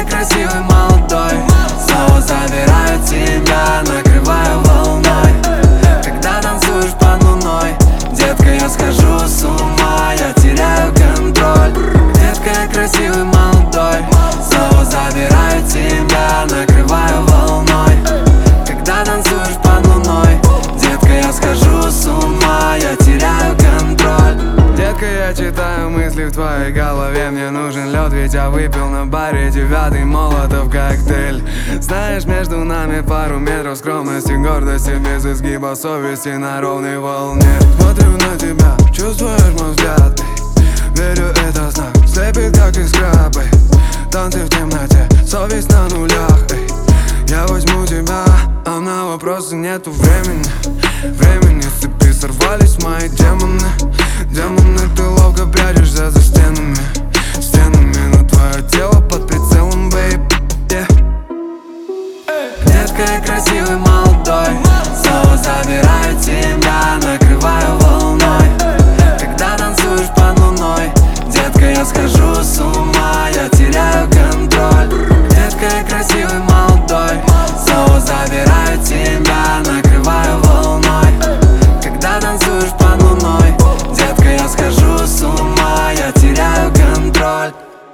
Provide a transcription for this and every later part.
красивый молодой, снова забираю тебя, накрываю волной. Когда танцуешь под луной, детка, я схожу с ума, я теряю контроль. Детка, я красивый молодой, снова забираю тебя, накрываю волной. Когда танцуешь под луной, детка, я схожу с ума, я теряю контроль. Детка, я читаю мысли в твоей голове. Мне нужен лед, ведь я выпил на баре 9-й молотов коктейль. Знаешь, между нами пару метров скромности, гордости, без изгиба совести, на ровной волне. Смотрю на тебя, чувствуешь мой взгляд, верю, это знак, слепит как искра, бэй. Танцы в темноте, совесть на нулях, эй. Я возьму тебя, а на вопросы нету времени. Времени, с цепи сорвались мои демоны. Демоны, ты ловко прячешься за стенами. Стенами, но твое тело под прицелом, бейб, yeah. Детка, я красивый молодой, снова забираю тебя, накрываю волной. Когда танцуешь под луной, детка, я схожу с ума, я теряю контроль. Детка, я красивый молодой, снова забираю тебя, накрываю волной. Когда танцуешь под луной, детка, я схожу с ума, я теряю контроль.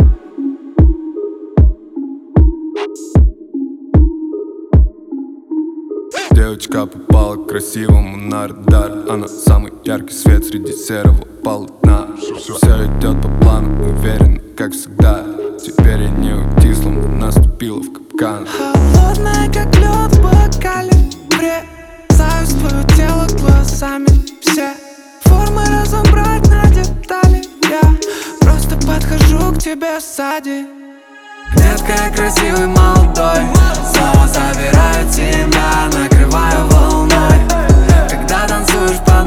Девочка попала к красивому на радар. Она самый яркий свет среди серого полотна. Все идет по плану, уверенно, как всегда. Теперь я не уйти, словно наступила в капкан. Холодная, как лед в бокале, врезаюсь в твое тело глазами. Все формы разобрать на детали. Я просто подхожу к тебе сзади. Детка, я красивый молодой, снова забираю тебя, накрываю волной. Когда танцуешь под